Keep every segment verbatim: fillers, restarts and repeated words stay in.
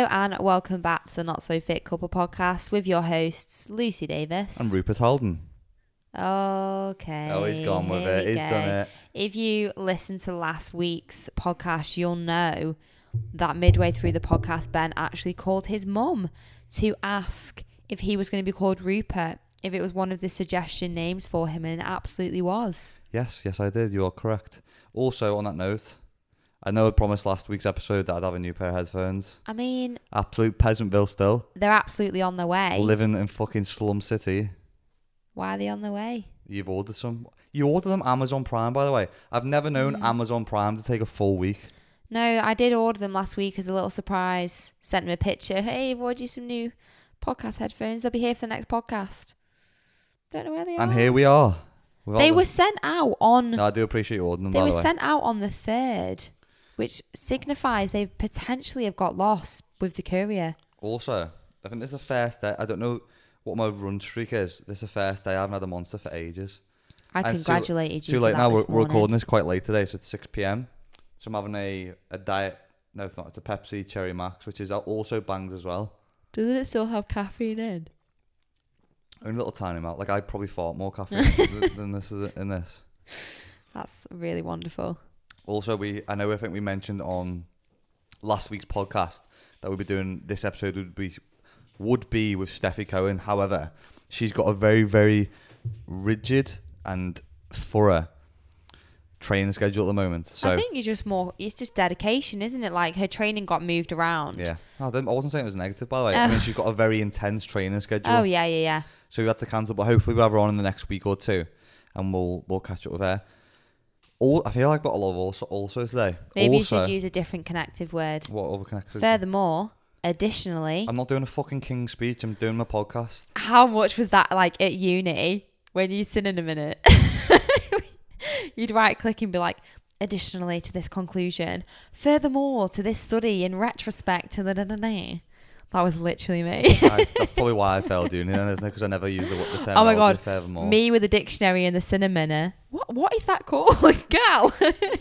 Hello and welcome back to the Not So Fit Couple podcast with your hosts Lucy Davis and Rupert Holden. Okay. Oh, he's gone with it. He's go. done it. If you listen to last week's podcast, you'll know that midway through the podcast, Ben actually called his mum to ask if he was going to be called Rupert, if it was one of the suggestion names for him, and it absolutely was. Yes, yes, I did. You are correct. Also, on that note, I know I promised last week's episode that I'd have a new pair of headphones. I mean, Absolute Peasantville still. they're absolutely on their way. Living in fucking Slum City. Why are they on their way? You've ordered some. You ordered them Amazon Prime, by the way. I've never known Mm. Amazon Prime to take a full week. No, I did order them last week as a little surprise. Sent them a picture. Hey, I've ordered you some new podcast headphones. They'll be here for the next podcast. Don't know where they are. And here we are. We've They got were them. sent out on... No, I do appreciate you ordering them, They by were the way. sent out on the third, which signifies they potentially have got lost with the courier. Also, I think this is the first day. I don't know what my run streak is. This is the first day I haven't had a Monster for ages. I And it's congratulated Too you for late that now. We're, this we're morning. recording this quite late today, so it's six p.m. So I'm having a, a diet. No, it's not. It's a Pepsi Cherry Max, which is also banged as well. Doesn't it still have caffeine in? Only a little tiny amount. Like, I probably fart more caffeine than, than this is in this. That's really wonderful. Also, we I know I think we mentioned on last week's podcast that we'd be doing this episode would be would be with Steffi Cohen. However, she's got a very very rigid and thorough training schedule at the moment. So I think you're just more, it's just dedication, isn't it? Like her training got moved around. yeah, oh, I, didn't, I wasn't saying it was negative, by the way. Oh. I mean, she's got a very intense training schedule. Oh, yeah, yeah, yeah. So we had to cancel, but hopefully we'll have her on in the next week or two, and we'll we'll catch up with her. All I feel like I've got a lot of also also today. Maybe also, you should use a different connective word. what other connections? Furthermore, additionally, I'm not doing a fucking king speech. I'm doing my podcast. how much was that like at uni when you synonym in it? You'd right click and be like, additionally to this conclusion, furthermore to this study in retrospect to the da da da. That was literally me. Right, that's probably why I failed uni then, isn't it? Because I never used the, the term. Oh my god, furthermore. me with a dictionary and the cinnamon. What what is that called, gal?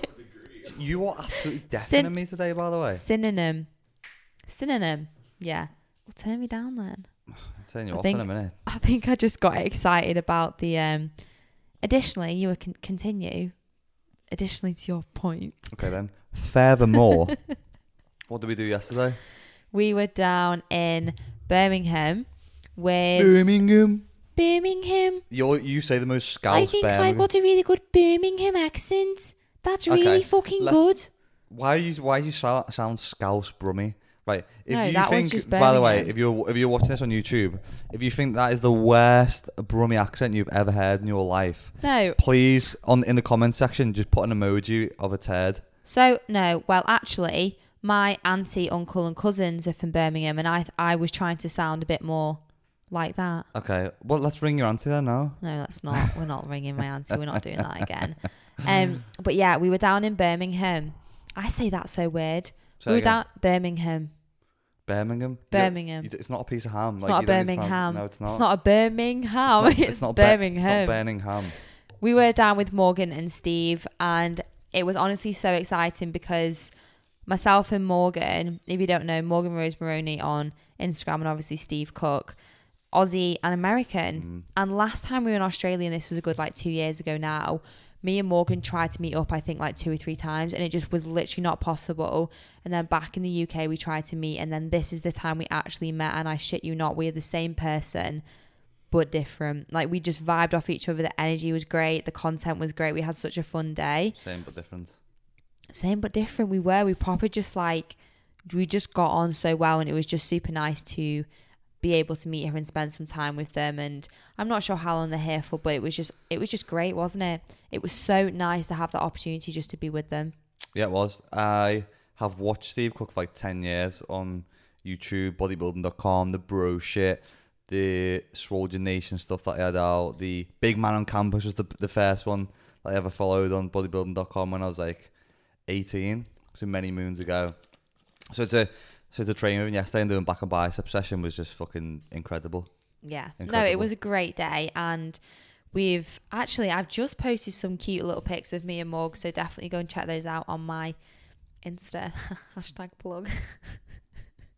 You are absolutely Syn- deafening me today, by the way. Synonym, synonym. Yeah, well, turn me down then. I'm turning you I off think- in a minute. I think I just got excited about the. Um, additionally, you will con- continue. Additionally to your point, Okay then. Furthermore, what did we do yesterday? we were down in Birmingham with Birmingham. Birmingham. You you say the most scouse I think Birmingham. I've got a really good Birmingham accent. That's really Okay, fucking let's- good. Why you why you sound, sound scouse brummy? Right. If No, you that was think, just by the way, Birmingham. if you're if you're watching this on YouTube, if you think that is the worst brummy accent you've ever heard in your life, No, please on in the comment section just put an emoji of a turd. so no. Well, actually, my auntie, uncle, and cousins are from Birmingham, and I I was trying to sound a bit more like that. Okay. Well, let's ring your auntie then now. No, that's not. We're not ringing my auntie. We're not doing that again. Um, but yeah, we were down in Birmingham. I say that so weird. Say we were again. down Birmingham. Birmingham. Birmingham. You- you- it's not a piece of ham. It's like, not a you don't need to Birmingham. pronounce- No, it's not. It's not a Birmingham. It's, It's not Be- Birmingham. Not Birmingham. We were down with Morgan and Steve, and it was honestly so exciting because myself and Morgan, if you don't know, Morgan Rose Maroney on Instagram, and obviously Steve Cook, Aussie and American. Mm. And last time we were in Australia, and this was a good like two years ago now, me and Morgan tried to meet up, I think like two or three times, and it just was literally not possible. And then back in the U K, we tried to meet, and then this is the time we actually met, and I shit you not, we are the same person, but different. Like, we just vibed off each other. The energy was great. The content was great. We had such a fun day. Same but different. Same but different. We were. We proper just like, we just got on so well, and it was just super nice to be able to meet her and spend some time with them. And I'm not sure how long they're here for, but it was just, it was just great, wasn't it? It was so nice to have the opportunity just to be with them. Yeah, it was. I have watched Steve Cook for like ten years on YouTube, bodybuilding dot com, the bro shit, the Swolgen Nation stuff that he had out, the Big Man on Campus was the the first one that I ever followed on bodybuilding dot com when I was like eighteen, so many moons ago. So to so to train with him yesterday and doing back and bicep session was just fucking incredible. Yeah. No, Incredible. it was a great day. And we've actually, I've just posted some cute little pics of me and Morg, so definitely go and check those out on my Insta. Hashtag plug.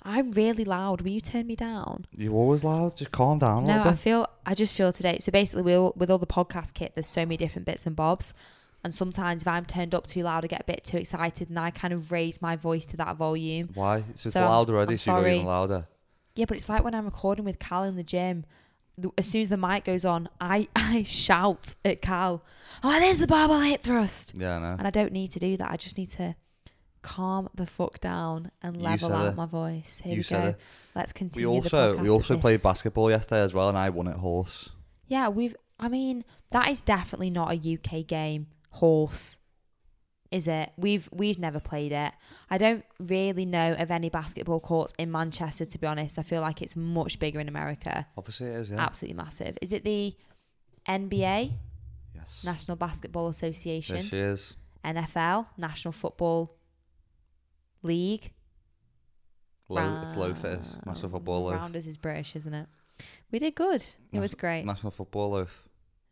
I'm really loud. Will you turn me down? You're always loud. Just calm down a No, little I bit. feel, I just feel today. So basically, we all, with all the podcast kit, there's so many different bits and bobs. And sometimes if I'm turned up too loud, I get a bit too excited and I kind of raise my voice to that volume. Why? It's just So I'm- loud already, I'm so you go sorry. even louder. Yeah, but it's like when I'm recording with Cal in the gym. The- As soon as the mic goes on, I, I shout at Cal, oh, there's the barbell hip thrust. Yeah, I know. And I don't need to do that. I just need to calm the fuck down and You level said out it. my voice. Here You we said go. it. Let's We continue the also podcast we also at played this. basketball yesterday as well, and I won at horse. Yeah, we've. I mean, that is definitely not a U K game. Horse, is it? We've we've never played it. I don't really know of any basketball courts in Manchester. To be honest, I feel like it's much bigger in America. Obviously, it is. Yeah. Absolutely massive. Is it the N B A, Yes. National Basketball Association, There she is. N F L, National Football League? Low, it's low for us. National Football Loaf. Rounders is British, isn't it? We did good. It Nas- was great. National Football Loaf.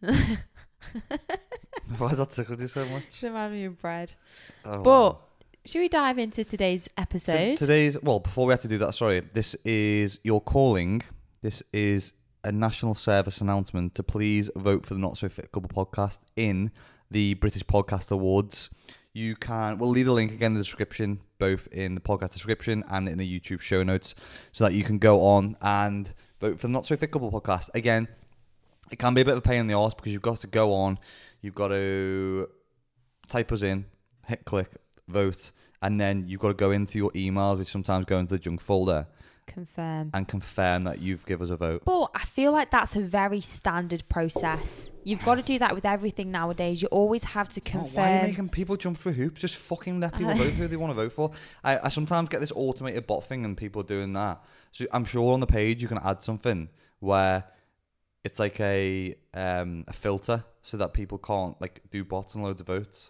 Why has that tickled you so much? Remind me of bread. Oh. But should we dive into today's T- episode? today's well, before we have to do that, sorry. This is your calling. This is a national service announcement to please vote for the Not So Fit Couple podcast in the British Podcast Awards. You can, we'll leave the link again in the description, both in the podcast description and in the YouTube show notes, so that you can go on and vote for the Not So Fit Couple podcast. Again, it can be a bit of a pain in the arse because you've got to go on, you've got to type us in, hit click, vote, and then you've got to go into your emails, which sometimes go into the junk folder, Confirm. and confirm that you've given us a vote. But I feel like that's a very standard process. You've got to do that with everything nowadays. You always have to Oh, why are you confirm. making people jump through hoops? Just fucking let people vote who they want to vote for. I, I sometimes get this automated bot thing and people doing that. So I'm sure on the page you can add something where it's like a um, a filter so that people can't like do bots and loads of votes.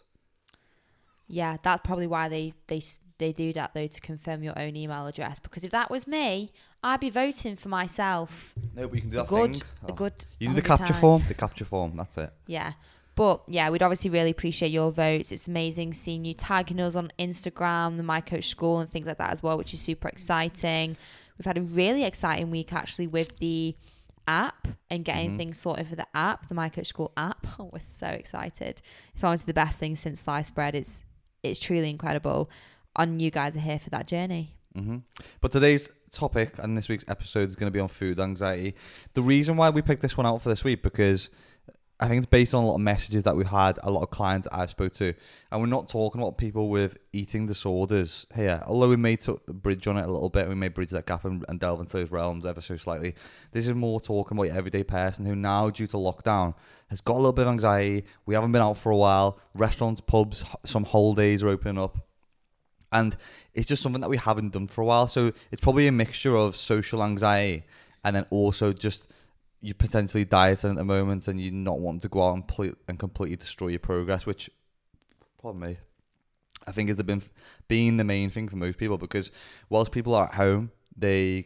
Yeah, that's probably why they, they they do that though, to confirm your own email address. Because if that was me, I'd be voting for myself. No, but you can do The that good, thing. the Oh. good. You do the one hundred capture times. form. The capture form. That's it. Yeah. But yeah, we'd obviously really appreciate your votes. It's amazing seeing you tagging us on Instagram, the My Coach School, and things like that as well, which is super exciting. We've had a really exciting week actually with the app and getting Mhm. things sorted for the app, the My Coach School app. Oh, we're so excited. It's honestly the best thing since sliced bread. It's it's truly incredible. And you guys are here for that journey. hmm But today's topic and this week's episode is going to be on food anxiety. The reason why we picked this one out for this week, because I think it's based on a lot of messages that we had, a lot of clients that I've spoke to, and we're not talking about people with eating disorders here. Although we may t- bridge on it a little bit, we may bridge that gap and, and delve into those realms ever so slightly. This is more talking about your everyday person who now, due to lockdown, has got a little bit of anxiety. We haven't been out for a while. Restaurants, pubs, h- some holidays are opening up. And it's just something that we haven't done for a while. So it's probably a mixture of social anxiety and then also just you potentially dieting at the moment and you not wanting to go out and, ple- and completely destroy your progress, which, pardon me, I think has been being the main thing for most people, because whilst people are at home, they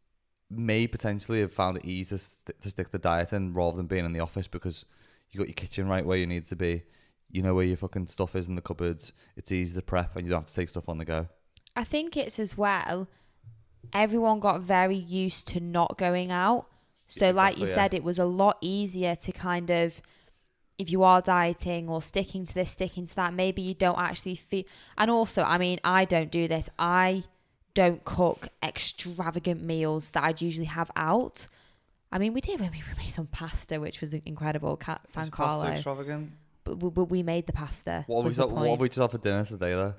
may potentially have found it easier to, st- to stick to dieting rather than being in the office, because you got your kitchen right where you need to be. You know where your fucking stuff is in the cupboards. It's easy to prep and you don't have to take stuff on the go. I think it's as well, everyone got very used to not going out. So like you Exactly, yeah. said, it was a lot easier to kind of, if you are dieting or sticking to this, sticking to that, maybe you don't actually feel. And also, I mean, I don't do this. I don't cook extravagant meals that I'd usually have out. I mean, we did when we made some pasta, which was incredible. Cat San Is pasta Carlo. extravagant? But, but we made the pasta. What have we was the just, what point. have we just had for dinner today, though?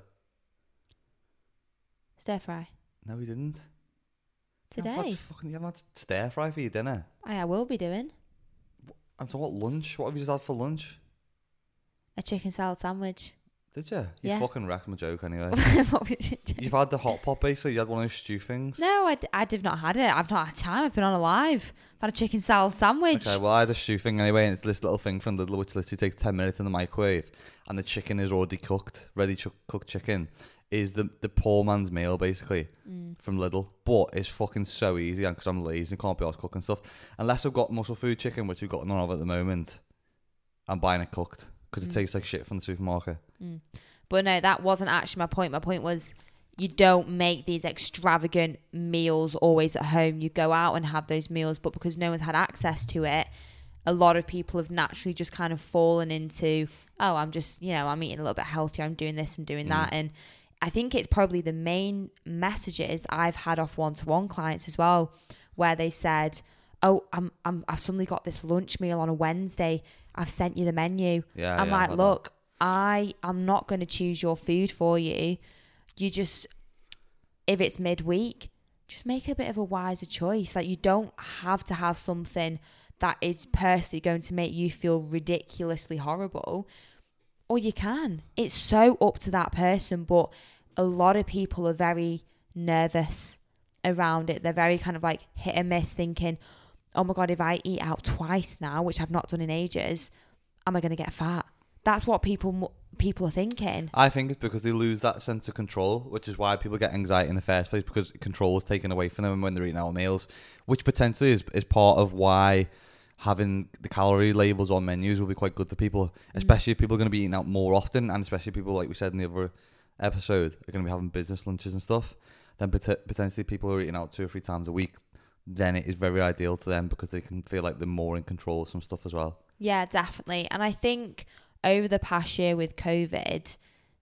Stir fry. No, we didn't. You Today. haven't had fucking, you haven't had stir fry for your dinner. I, I will be doing I'm talking about lunch. What have you just had for lunch? a chicken salad sandwich. Did you? You Yeah. fucking wrecked my joke anyway. What would you do? You've had the hot pot basically. You had one of those stew things. No, I, d- I have not had it. I've not had time. I've been on a live. I've had a chicken salad sandwich. Okay, well I had a stew thing anyway, and it's this little thing from Lidl which literally takes ten minutes in the microwave, and the chicken is already cooked, ready to cooked chicken. Is the the poor man's meal basically Mm. from Lidl, but it's fucking so easy, and because I'm lazy and can't be arsed cooking stuff. Unless I've got muscle food chicken, which we've got none of at the moment, I'm buying it cooked because it Mm. tastes like shit from the supermarket. Mm. But no, that wasn't actually my point. My point was you don't make these extravagant meals always at home. You go out and have those meals, but because no one's had access to it, a lot of people have naturally just kind of fallen into, oh, I'm just, you know, I'm eating a little bit healthier, I'm doing this, I'm doing mm. that. And I think it's probably the main messages that I've had off one-to-one clients as well, where they've said, oh, I'm, I'm, I've suddenly got this lunch meal on a Wednesday. I've sent you the menu. Yeah, I'm yeah, like, look, that. I am not going to choose your food for you. You just, if it's midweek, just make a bit of a wiser choice. Like, you don't have to have something that is personally going to make you feel ridiculously horrible, or you can. It's so up to that person, but a lot of people are very nervous around it. They're very kind of like hit and miss, thinking, oh my God, if I eat out twice now, which I've not done in ages, am I going to get fat? That's what people people are thinking. I think it's because they lose that sense of control, which is why people get anxiety in the first place, because control is taken away from them when they're eating out meals, which potentially is, is part of why having the calorie labels on menus will be quite good for people, especially mm. if people are going to be eating out more often, and especially people, like we said in the other episode, are going to be having business lunches and stuff. Then pot- potentially people who are eating out two or three times a week, then it is very ideal to them because they can feel like they're more in control of some stuff as well. Yeah, definitely. And I think over the past year with COVID,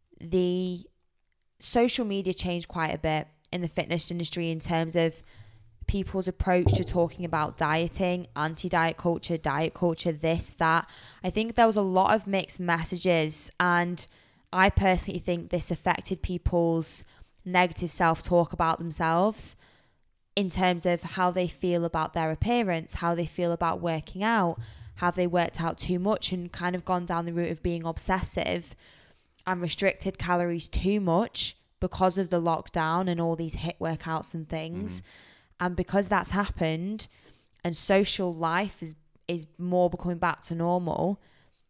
the social media changed quite a bit in the fitness industry in terms of people's approach to talking about dieting, anti-diet culture, diet culture, this, that. I think there was a lot of mixed messages, and I personally think this affected people's negative self-talk about themselves in terms of how they feel about their appearance, how they feel about working out. Have they worked out too much and kind of gone down the route of being obsessive and restricted calories too much because of the lockdown and all these HIIT workouts and things? Mm. And because that's happened and social life is, is more becoming back to normal,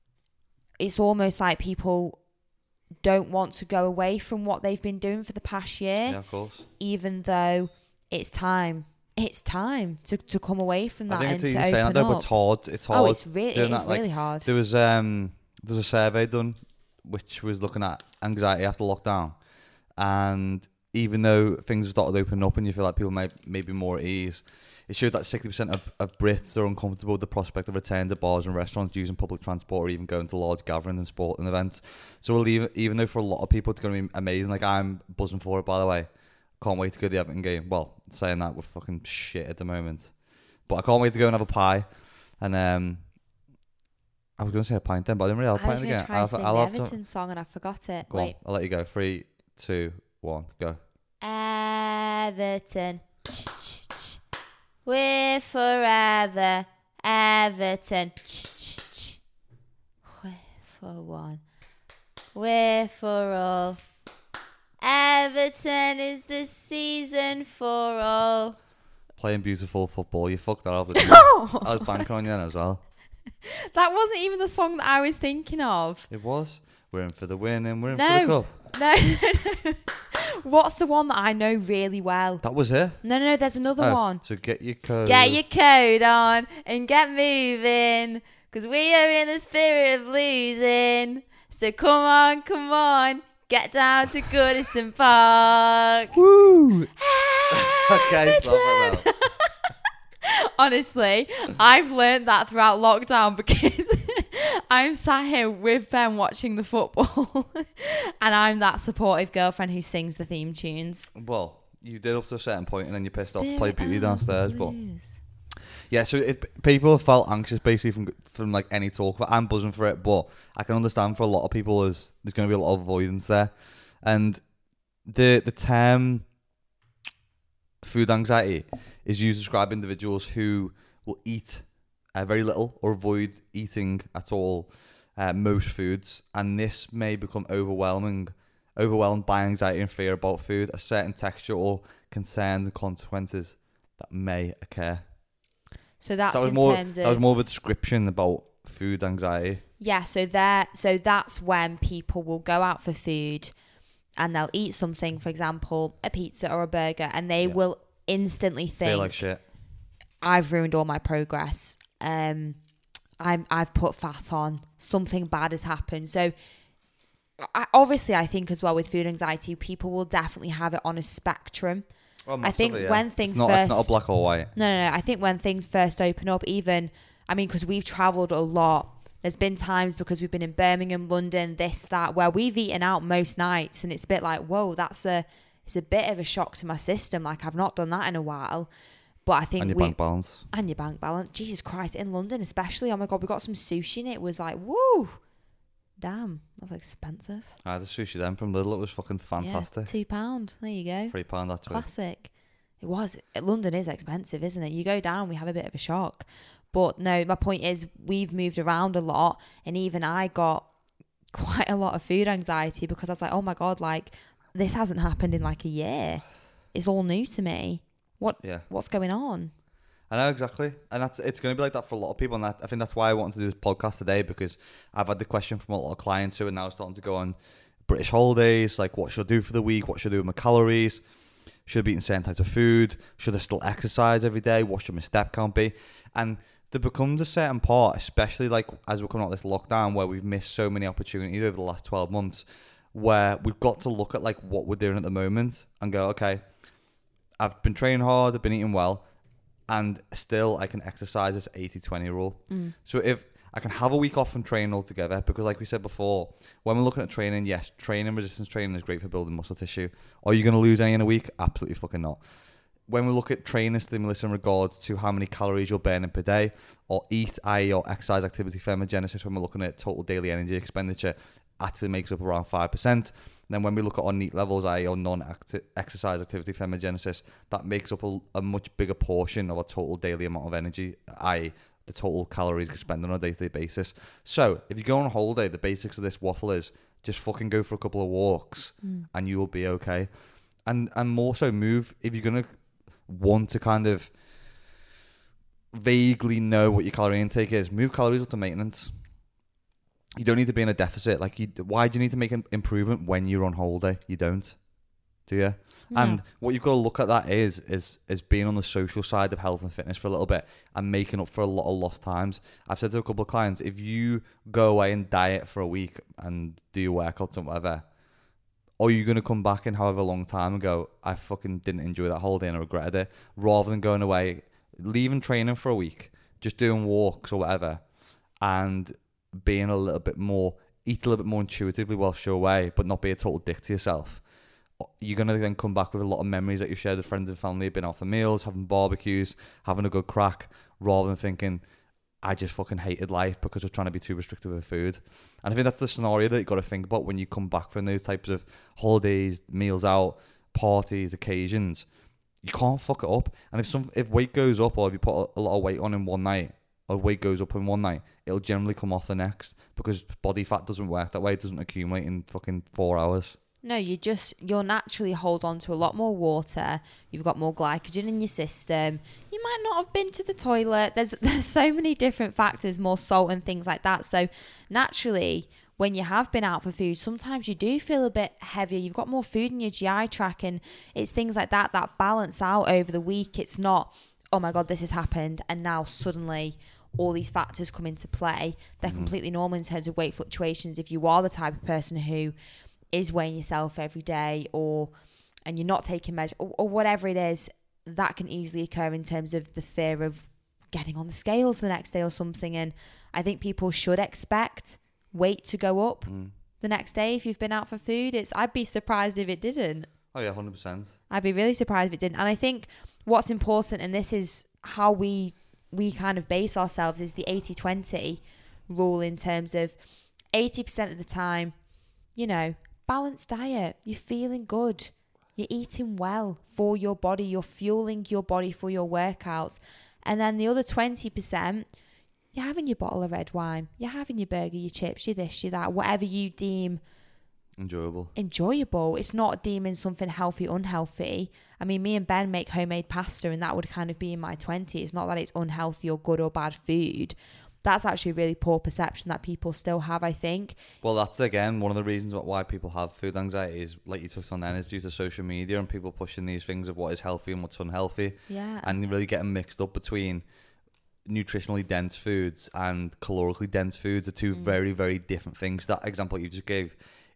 it's almost like people don't want to go away from what they've been doing for the past year. Yeah, of course. Even though it's time. It's time to, to come away from that. I think and it's to easy saying that though, but it's hard. It's hard. Oh, it's really, it's that. really like, hard. There was um there was a survey done which was looking at anxiety after lockdown, and even though things have started opening up and you feel like people may, may be more at ease, it showed that sixty percent of, of Brits are uncomfortable with the prospect of returning to bars and restaurants, using public transport, or even going to large gatherings and sporting events. So we'll even, even though for a lot of people it's going to be amazing, like I'm buzzing for it, by the way. Can't wait to go to the Everton game. Well, saying that, we're fucking shit at the moment. But I can't wait to go and have a pie. And um, I was going to say a pint then, but I didn't really have a pint again. I was going to try and sing the Everton to... song and I forgot it. Go Wait. on, I'll let you go. Three, two, one, go. Everton. We're forever. Everton. We're for one. We're for all. Everton is the season for all. Playing beautiful football. You fucked that up. No! I was banking on you then as well. That wasn't even the song that I was thinking of. It was. We're in for the win and we're in no. for the cup. No, no, no. What's the one that I know really well? That was it? No, no, no. There's another oh, one. So get your code. Get your code on and get moving, because we are in the spirit of losing. So come on, come on. Get down to Goodison Park. Woo! Okay, stop it now. Honestly, I've learned that throughout lockdown because I'm sat here with Ben watching the football and I'm that supportive girlfriend who sings the theme tunes. Well, you did up to a certain point and then you pissed Spirit off to play Beauty downstairs. Blues. But yeah, so it, people have felt anxious basically from from like any talk. But I'm buzzing for it, but I can understand for a lot of people is there's going to be a lot of avoidance there, and the the term food anxiety is used to describe individuals who will eat uh, very little or avoid eating at all uh, most foods, and this may become overwhelming, overwhelmed by anxiety and fear about food, a certain texture or concerns and consequences that may occur. So that's so that was in more, terms of... That was more of a description about food anxiety. Yeah, so there, so that's when people will go out for food and they'll eat something, for example, a pizza or a burger, and they yeah. will instantly think, feel like shit. I've ruined all my progress. Um, I'm, I've put fat on. Something bad has happened. So I, obviously, I think as well with food anxiety, people will definitely have it on a spectrum. Well, I think yeah. when things it's not, first, it's not a black or white. No, no, no. I think when things first open up, even, I mean, because we've travelled a lot. There's been times because we've been in Birmingham, London, this, that, where we've eaten out most nights, and it's a bit like, whoa, that's a, it's a bit of a shock to my system. Like, I've not done that in a while. But I think and your we, bank balance. And your bank balance. Jesus Christ, in London especially. Oh my God, we got some sushi and it was like, woo. Damn, that's expensive. I had a sushi then from Lidl. It was fucking fantastic. Yeah, two pounds. There you go. Three pound actually. Classic. It was. London is expensive, isn't it? You go down, we have a bit of a shock. But no, my point is we've moved around a lot, and even I got quite a lot of food anxiety because I was like, oh my God, like this hasn't happened in like a year. It's all new to me. What? Yeah. What's going on? I know exactly, and that's it's going to be like that for a lot of people, and that, I think that's why I wanted to do this podcast today, because I've had the question from a lot of clients who are now starting to go on British holidays, like what should I do for the week, what should I do with my calories, should I be eating certain types of food, should I still exercise every day, what should my step count be, and there becomes a certain part, especially like as we're coming out of this lockdown, where we've missed so many opportunities over the last twelve months, where we've got to look at like what we're doing at the moment and go, okay, I've been training hard, I've been eating well, and still I can exercise this eighty twenty rule. Mm. So if I can have a week off from training altogether, because like we said before, when we're looking at training, yes, training, resistance training is great for building muscle tissue. Are you going to lose any in a week? Absolutely fucking not. When we look at training stimulus in regards to how many calories you're burning per day, or EAT, that is your exercise activity thermogenesis, when we're looking at total daily energy expenditure, actually makes up around five percent. And then when we look at our NEAT levels, that is your non-exercise activity thermogenesis, that makes up a, a much bigger portion of our total daily amount of energy, that is the total calories you spend on a day-to-day basis. So if you go on holiday, the basics of this waffle is just fucking go for a couple of walks mm. and you will be okay. And and more so move, if you're going to want to kind of vaguely know what your calorie intake is, move calories up to maintenance. You don't need to be in a deficit. Like, you, why do you need to make an improvement when you're on holiday? You don't, do you? No. And what you've got to look at that is is is being on the social side of health and fitness for a little bit and making up for a lot of lost times. I've said to a couple of clients, if you go away and diet for a week and do your workouts and whatever, are you going to come back in however long time and go, I fucking didn't enjoy that holiday and I regretted it, rather than going away, leaving training for a week, just doing walks or whatever, and being a little bit more, eat a little bit more intuitively whilst you're away, but not be a total dick to yourself. You're going to then come back with a lot of memories that you've shared with friends and family, been out for meals, having barbecues, having a good crack, rather than thinking, I just fucking hated life because I was trying to be too restrictive with food. And I think that's the scenario that you've got to think about when you come back from those types of holidays, meals out, parties, occasions. You can't fuck it up. And if some if weight goes up, or if you put a lot of weight on in one night, or weight goes up in one night, it'll generally come off the next, because body fat doesn't work that way. It doesn't accumulate in fucking four hours. No, you just, you'll naturally hold on to a lot more water. You've got more glycogen in your system. You might not have been to the toilet. There's there's so many different factors, more salt and things like that. So naturally, when you have been out for food, sometimes you do feel a bit heavier. You've got more food in your G I tract, and it's things like that that balance out over the week. It's not, oh my God, this has happened, and now suddenly all these factors come into play. They're mm-hmm. completely normal in terms of weight fluctuations. If you are the type of person who is weighing yourself every day, or and you're not taking measure, or, or whatever it is, that can easily occur in terms of the fear of getting on the scales the next day or something. And I think people should expect weight to go up mm. the next day if you've been out for food. It's I'd be surprised if it didn't. Oh yeah, one hundred percent. I'd be really surprised if it didn't. And I think what's important, and this is how we we kind of base ourselves, is the eighty twenty rule, in terms of eighty percent of the time, you know, balanced diet, you're feeling good, you're eating well for your body, you're fueling your body for your workouts. And then the other twenty percent, you're having your bottle of red wine, you're having your burger, your chips, your this, your that, whatever you deem enjoyable. Enjoyable. It's not deeming something healthy, unhealthy. I mean, me and Ben make homemade pasta, and that would kind of be in my twenties. It's not that it's unhealthy or good or bad food. That's actually a really poor perception that people still have, I think. Well, that's, again, one of the reasons why people have food anxiety is, like you touched on then, is due to social media and people pushing these things of what is healthy and what's unhealthy. Yeah. And really getting mixed up between nutritionally dense foods and calorically dense foods are two mm. very, very different things. That example you just gave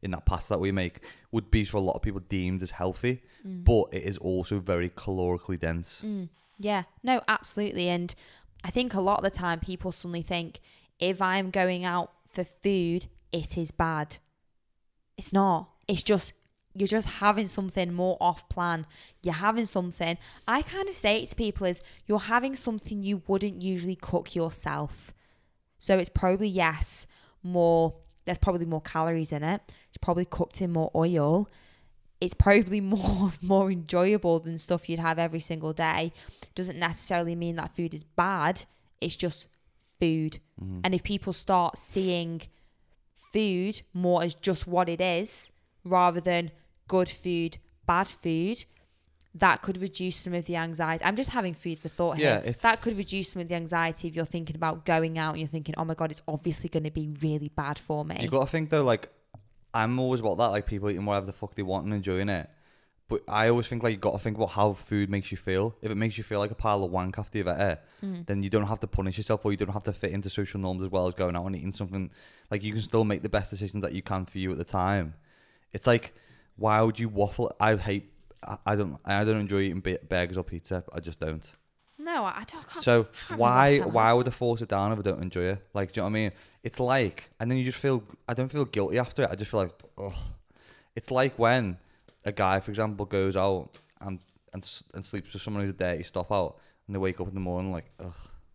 in that pasta that we make would be for a lot of people deemed as healthy, Mm. but it is also very calorically dense. Mm. Yeah, no, absolutely. And I think a lot of the time people suddenly think if I'm going out for food, it is bad. It's not. It's just, you're just having something more off plan. You're having something. I kind of say it to people is you're having something you wouldn't usually cook yourself. So it's probably, yes, more, there's probably more calories in it. It's probably cooked in more oil. It's probably more more enjoyable than stuff you'd have every single day. Doesn't necessarily mean that food is bad. It's just food. Mm-hmm. And if people start seeing food more as just what it is, rather than good food, bad food, that could reduce some of the anxiety. I'm just having food for thought here. Yeah, it's... That could reduce some of the anxiety if you're thinking about going out and you're thinking, oh my God, it's obviously going to be really bad for me. You got to think though, like, I'm always about that, like people eating whatever the fuck they want and enjoying it. But I always think like you got to think about how food makes you feel. If it makes you feel like a pile of wank after you've ate it, Mm. then you don't have to punish yourself, or you don't have to fit into social norms as well as going out and eating something. Like you can still make the best decisions that you can for you at the time. It's like, why would you waffle? I hate. I, I don't. I don't enjoy eating ba- burgers or pizza. I just don't. No, I don't. I can't, So I can't why understand why that. would I force it down if I don't enjoy it? Like, do you know what I mean? It's like, and then you just feel. I don't feel guilty after it. I just feel like, ugh. It's like when a guy, for example, goes out and and s- and sleeps with someone who's a dirty stop out, and they wake up in the morning like, ugh.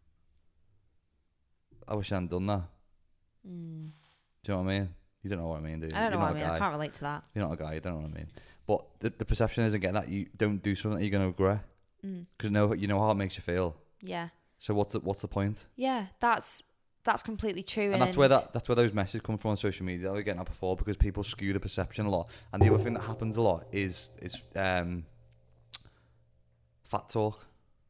I wish I hadn't done that. Mm. Do you know what I mean? You don't know what I mean, do you? I don't know You're what I not mean. a guy. I can't relate to that. You're not a guy. You don't know what I mean. But the, the perception isn't getting that you don't do something that you're gonna regret Mm. because know you know how it makes you feel. Yeah. So what's the, what's the point? Yeah, that's that's completely true. And that's where that that's where those messages come from on social media that we were getting at before, because people skew the perception a lot. And the other thing that happens a lot is is um, fat talk.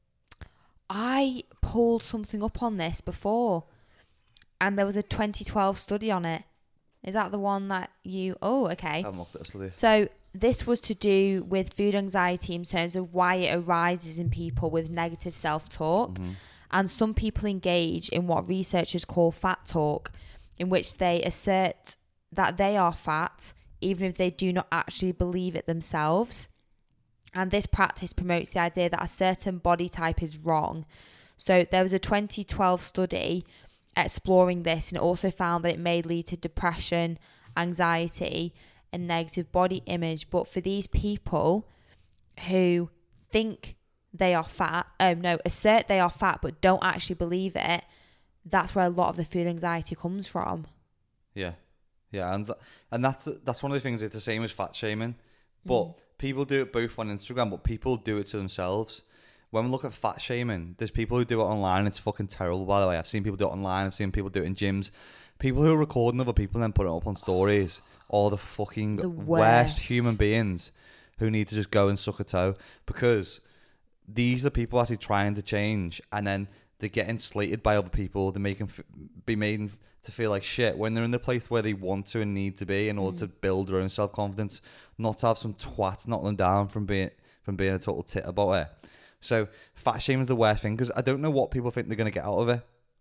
I pulled something up on this before, and there was a twenty twelve study on it. Is that the one that you... Oh, okay. I haven't looked at a study. So this was to do with food anxiety in terms of why it arises in people with negative self-talk. Mm-hmm. And some people engage in what researchers call fat talk, in which they assert that they are fat, even if they do not actually believe it themselves. And this practice promotes the idea that a certain body type is wrong. So there was a twenty twelve study exploring this, and it also found that it may lead to depression, anxiety, and negative body image. But for these people who think they are fat, um, no, assert they are fat but don't actually believe it, that's where a lot of the food anxiety comes from. Yeah, yeah, and and that's that's one of the things. It's the same as fat shaming, but Mm. people do it both on Instagram, but people do it to themselves. When we look at fat shaming, there's people who do it online. It's fucking terrible, by the way. I've seen people do it online. I've seen people do it in gyms. People who are recording other people and then put it up on stories are the fucking The worst. worst. human beings who need to just go and suck a toe, because these are people actually trying to change, and then they're getting slated by other people. They're making f- be made to feel like shit when they're in the place where they want to and need to be in order Mm. to build their own self confidence. Not to have some twat knock them down from being from being a total tit about it. So fat shame is the worst thing, because I don't know what people think they're gonna get out of it.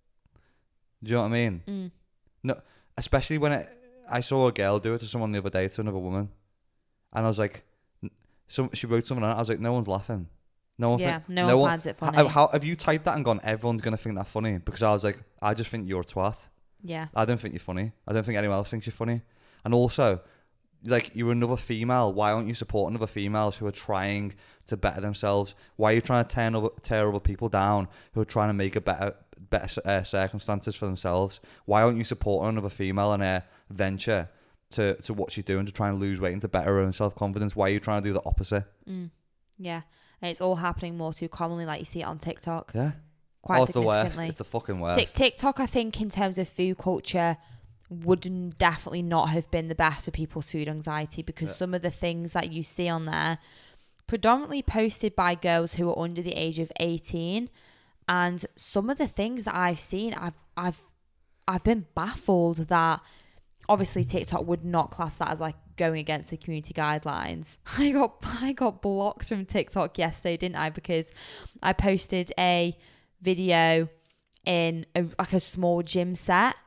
Do you know what I mean? Mm. No, especially when it, I saw a girl do it to someone the other day, to another woman, and I was like, so she wrote something on it. I was like, no one's laughing. No one. Yeah, think, no, no one one finds it funny. How, how have you typed that and gone, everyone's gonna think that funny? Because I was like, I just think you're a twat. Yeah. I don't think you're funny. I don't think anyone else thinks you're funny. And also, like, you're another female. Why aren't you supporting other females who are trying to better themselves? Why are you trying to tear other, tear other people down who are trying to make a better better uh, circumstances for themselves? Why aren't you supporting another female in her venture to, to what she's doing to try and lose weight and to better her own self-confidence? Why are you trying to do the opposite? Mm. Yeah. And it's all happening more too commonly, like you see it on TikTok. Yeah. Quite Oh, it's the worst. significantly. It's the fucking worst. Tik TikTok, I think, in terms of food culture, would n- definitely not have been the best for people's food anxiety, because Yeah. some of the things that you see on there, predominantly posted by girls who are under the age of eighteen, and some of the things that I've seen, I've I've I've been baffled that obviously TikTok would not class that as like going against the community guidelines. I got I got blocked from TikTok yesterday, didn't I? Because I posted a video in a, like a small gym set,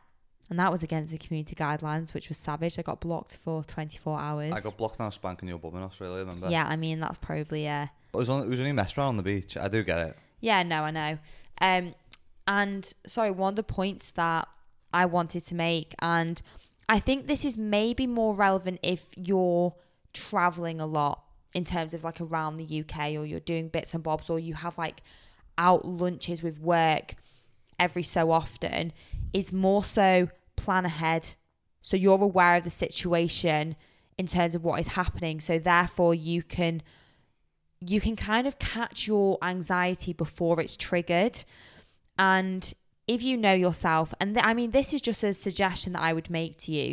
And that was against the community guidelines, which was savage. I got blocked for twenty-four hours. I got blocked now spanking your bum in Australia, remember? Yeah, I mean, that's probably, uh... But it was, on, it was only messed around on the beach. I do get it. Yeah, no, I know. Um, and, sorry, one of the points that I wanted to make, and I think this is maybe more relevant if you're travelling a lot in terms of, like, around the U K, or you're doing bits and bobs, or you have, like, out lunches with work every so often, is more so plan ahead. So you're aware of the situation in terms of what is happening. So therefore you can you can kind of catch your anxiety before it's triggered. And if you know yourself, and th- I mean, this is just a suggestion that I would make to you.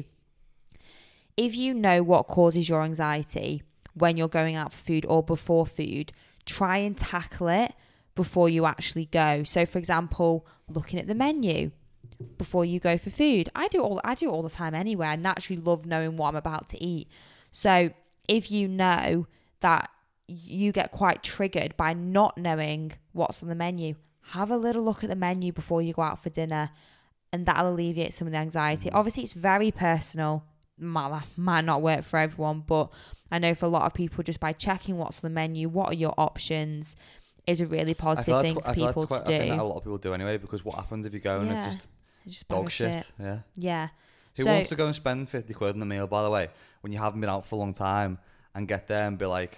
If you know what causes your anxiety when you're going out for food or before food, try and tackle it before you actually go. So for example, looking at the menu before you go for food. I do all I do it all the time anyway. I naturally love knowing what I'm about to eat. So if you know that you get quite triggered by not knowing what's on the menu, have a little look at the menu before you go out for dinner, and that'll alleviate some of the anxiety. Mm-hmm. Obviously, it's very personal. Might, might not work for everyone, but I know for a lot of people, just by checking what's on the menu, what are your options, is a really positive thing for people quite, to do. I think that a lot of people do anyway, because what happens if you go and yeah. it's just, it's just dog shit. shit. Yeah. Yeah. Who so, wants to go and spend fifty quid on a meal, by the way, when you haven't been out for a long time, and get there and be like,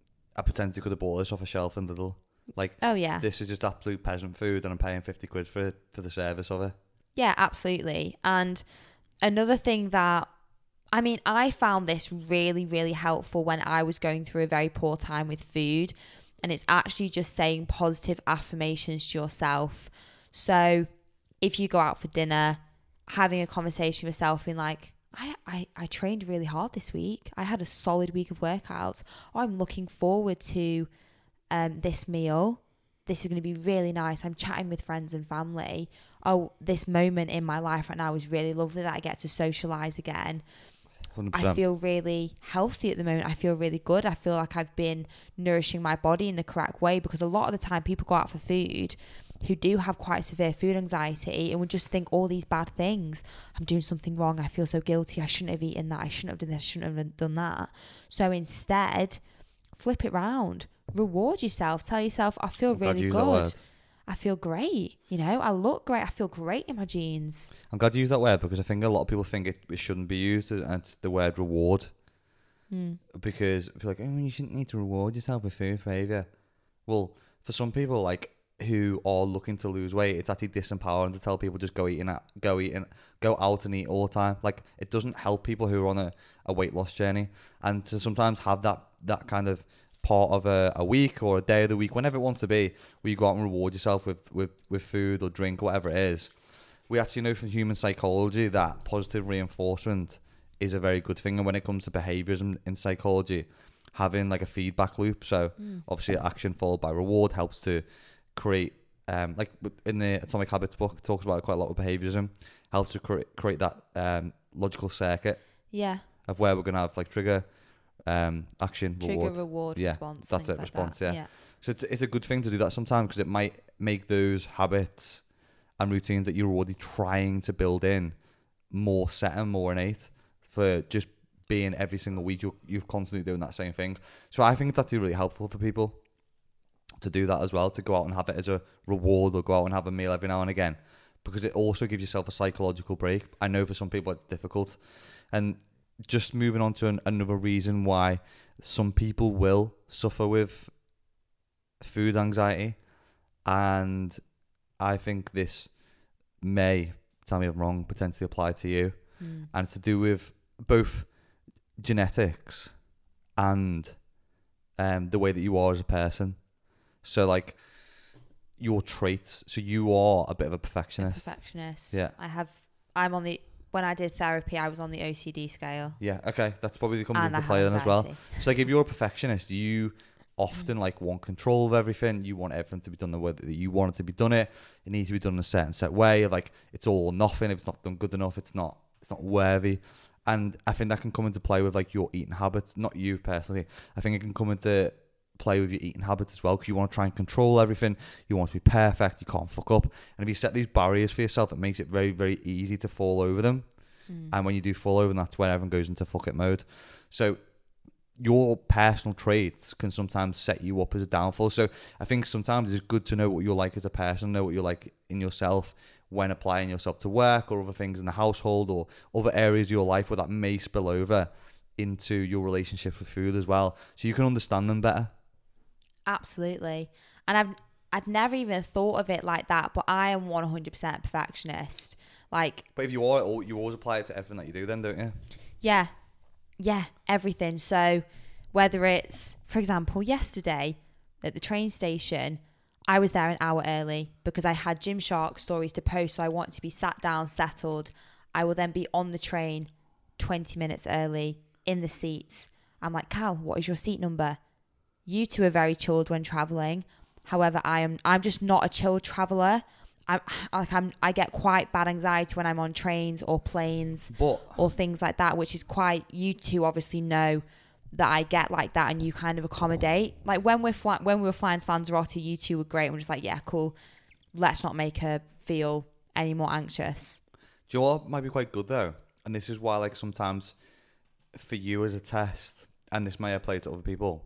I potentially could have bought this off a shelf in Lidl. Like, oh yeah, this is just absolute peasant food, and I'm paying fifty quid for for the service of it. Yeah, absolutely. And another thing that, I mean, I found this really, really helpful when I was going through a very poor time with food. And it's actually just saying positive affirmations to yourself. So if you go out for dinner, having a conversation with yourself, being like, I, I, I trained really hard this week. I had a solid week of workouts. Or I'm looking forward to um, this meal. This is going to be really nice. I'm chatting with friends and family. Oh, this moment in my life right now is really lovely that I get to socialise again. one hundred percent. I feel really healthy at the moment. I feel really good. I feel like I've been nourishing my body in the correct way, because a lot of the time people go out for food who do have quite severe food anxiety and would just think all these bad things. I'm doing something wrong. I feel so guilty. I shouldn't have eaten that. I shouldn't have done this. I shouldn't have done that. So instead, flip it round. Reward yourself. Tell yourself, I feel I'm glad really you used that good. word. I feel great. You know, I look great. I feel great in my jeans. I'm glad you used that word, because I think a lot of people think it, it shouldn't be used, and it's the word reward. Mm. Because people are like, oh, you shouldn't need to reward yourself with food behaviour. Well, for some people, like, who are looking to lose weight, it's actually disempowering to tell people just go eating, go eating, go out and eat all the time. Like, it doesn't help people who are on a, a weight loss journey, and to sometimes have that that kind of part of a, a week or a day of the week, whenever it wants to be, where you go out and reward yourself with, with, with food or drink or whatever it is. We actually know from human psychology that positive reinforcement is a very good thing. And when it comes to behaviours in, in psychology, having like a feedback loop, so mm. obviously action followed by reward, helps to create, um, like in the Atomic Habits book, it talks about it quite a lot with behaviourism, helps to create, create that um, logical circuit yeah. of where we're going to have like trigger, Um, action, trigger, reward, reward, yeah, response. That's it, like response. That. Yeah. yeah. So it's it's a good thing to do that sometimes, because it might make those habits and routines that you're already trying to build in more set and more innate, for just being every single week you're you're constantly doing that same thing. So I think it's actually really helpful for people to do that as well, to go out and have it as a reward, or go out and have a meal every now and again, because it also gives yourself a psychological break. I know for some people it's difficult, and just moving on to an, another reason why some people will suffer with food anxiety, and I think this may, tell me if I'm wrong, potentially apply to you, mm. and it's to do with both genetics and um, the way that you are as a person. So like your traits, so you are a bit of a perfectionist. A perfectionist. Yeah. I have, I'm on the, when I did therapy, I was on the O C D scale. Yeah, okay. That's probably coming And into I play have then as well. anxiety. So like if you're a perfectionist, you often like want control of everything. You want everything to be done the way that you want it to be done. It it needs to be done in a certain set way. Like it's all or nothing. If it's not done good enough, it's not it's not worthy. And I think that can come into play with like your eating habits. Not you personally. I think it can come into play with your eating habits as well, because you want to try and control everything. You want to be perfect. You can't fuck up. And if you set these barriers for yourself, it makes it very, very easy to fall over them. Mm. And when you do fall over them, that's when everyone goes into fuck it mode. So your personal traits can sometimes set you up as a downfall. So I think sometimes it's good to know what you're like as a person, know what you're like in yourself when applying yourself to work or other things in the household or other areas of your life where that may spill over into your relationships with food as well. So you can understand them better. Absolutely. And I've I'd never even thought of it like that, but I am one hundred percent a perfectionist. Like, but if you are, you always apply it to everything that you do then, don't you? Yeah. Yeah, everything. So whether it's, for example, yesterday at the train station, I was there an hour early because I had Gymshark stories to post, so I want to be sat down, settled. I will then be on the train twenty minutes early in the seats. I'm like, Cal, what is your seat number? You two are very chilled when traveling. However, I am I'm just not a chilled traveler. I'm like I'm I get quite bad anxiety when I'm on trains or planes but, or things like that, which is quite, you two obviously know that I get like that, and you kind of accommodate. Like when we're fly, when we were flying to Lanzarote, you two were great. We're just like, yeah, cool. Let's not make her feel any more anxious. Do you know what might be quite good though? And this is why, like, sometimes for you as a test, and this may apply to other people,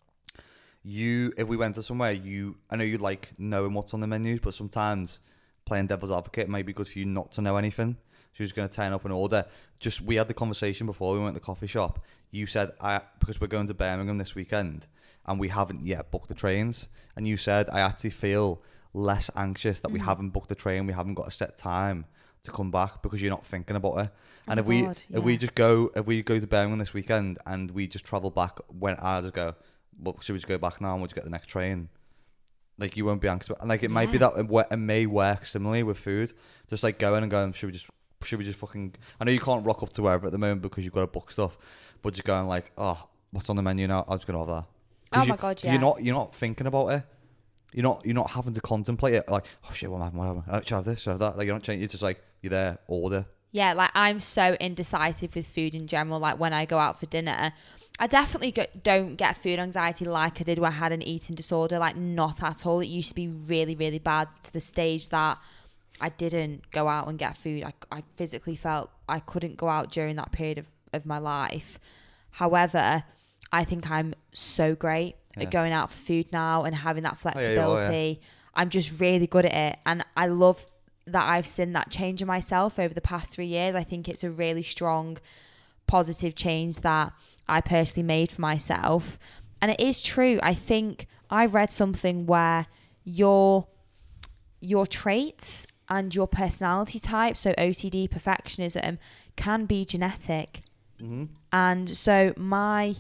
you, if we went to somewhere, you, I know you like knowing what's on the menus, but sometimes playing devil's advocate might be good for you not to know anything. So you're just going to turn up and order. Just, we had the conversation before we went to the coffee shop. You said, I, because we're going to Birmingham this weekend and we haven't yet booked the trains. And you said, I actually feel less anxious that mm. we haven't booked the train. We haven't got a set time to come back because you're not thinking about it. And oh if we God, yeah. if we just go, if we go to Birmingham this weekend and we just travel back, when I just go, well, should we just go back now and we'll just get the next train? Like, you won't be anxious. And like, it yeah. might be that it, it may work similarly with food. Just like going and going, should we just, should we just fucking, I know you can't rock up to wherever at the moment because you've got to book stuff, but just going like, oh, what's on the menu now? I'm just going to have that. Oh you, my God, yeah. You're not, you're not thinking about it. You're not, you're not having to contemplate it. Like, oh shit, what am I having? What am I having? Should I have this? Should I have that? Like, you're not changing. It's just like, you're there, order. Yeah, like I'm so indecisive with food in general. Like when I go out for dinner, I definitely go, don't get food anxiety like I did when I had an eating disorder. Like, not at all. It used to be really, really bad to the stage that I didn't go out and get food. I, I physically felt I couldn't go out during that period of, of my life. However, I think I'm so great yeah. at going out for food now and having that flexibility. Oh, yeah, yeah, yeah. I'm just really good at it. And I love that I've seen that change in myself over the past three years. I think it's a really strong, positive change that I personally made for myself. And it is true. I think I've read something where your your traits and your personality type, so O C D, perfectionism, can be genetic. Mm-hmm. And so my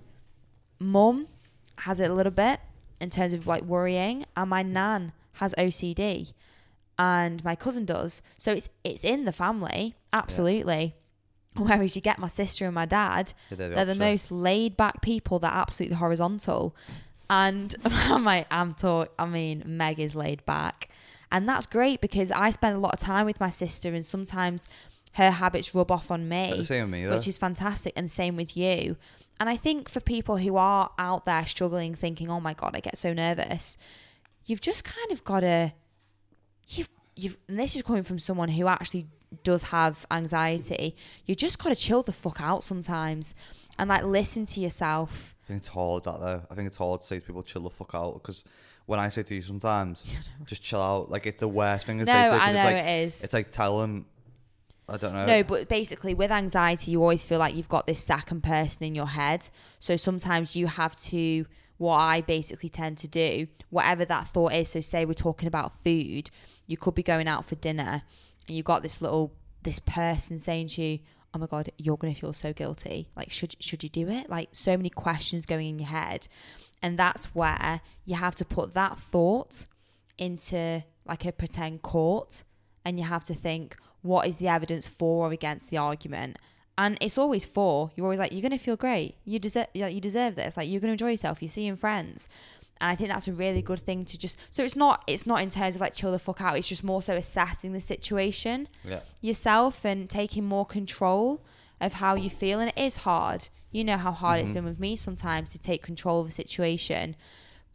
mum has it a little bit in terms of like worrying, and my nan has O C D, and my cousin does. So it's it's in the family, absolutely. Yeah. Whereas you get my sister and my dad, yeah, they're the, they're the most laid back people. They're absolutely horizontal. And I'm like, I'm taught, I mean, Meg is laid back. And that's great because I spend a lot of time with my sister, and sometimes her habits rub off on me, the same with me though. Which is fantastic, and same with you. And I think for people who are out there struggling, thinking, oh my God, I get so nervous, you've just kind of got to, you've, you've, and this is coming from someone who actually does have anxiety, you just got to chill the fuck out sometimes and like listen to yourself. I think it's hard that though. I think it's hard to say to people, chill the fuck out, because when I say to you sometimes, just chill out, like it's the worst thing to no, say to you. I know it's like, it is. It's like tell them, I don't know. No, but basically with anxiety, you always feel like you've got this second person in your head. So sometimes you have to, what I basically tend to do, whatever that thought is. So say we're talking about food, you could be going out for dinner and you've got this little, this person saying to you, oh my God, you're going to feel so guilty. Like, should, should you do it? Like so many questions going in your head. And that's where you have to put that thought into like a pretend court, and you have to think, what is the evidence for or against the argument? And it's always for. You're always like, you're going to feel great. You deserve, you deserve this. Like, you're going to enjoy yourself. You're seeing friends. And I think that's a really good thing to just, so it's not, it's not in terms of like chill the fuck out. It's just more so assessing the situation yeah. yourself and taking more control of how you feel. And it is hard. You know how hard mm-hmm. it's been with me sometimes to take control of a situation.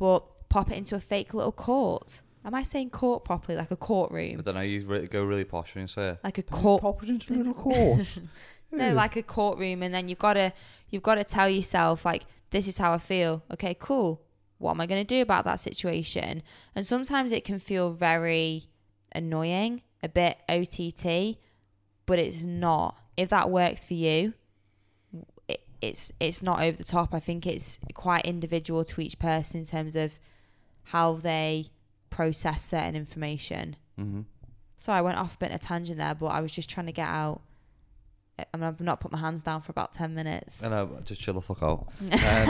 but pop it into a fake little court. Am I saying court properly? Like a I courtroom? don't know. You re- go really posh when you say it. Like a court. Pop it into a little court. No, like a courtroom, and then you've got to you've got to tell yourself like, this is how I feel. Okay, cool. What am I going to do about that situation? And sometimes it can feel very annoying, a bit O T T, but it's not. If that works for you, it, it's it's not over the top. I think it's quite individual to each person in terms of how they process certain information. Mm-hmm. So I went off a bit of a tangent there, but I was just trying to get out. I mean, I've not put my hands down for about ten minutes. I know, just chill the fuck out. Um,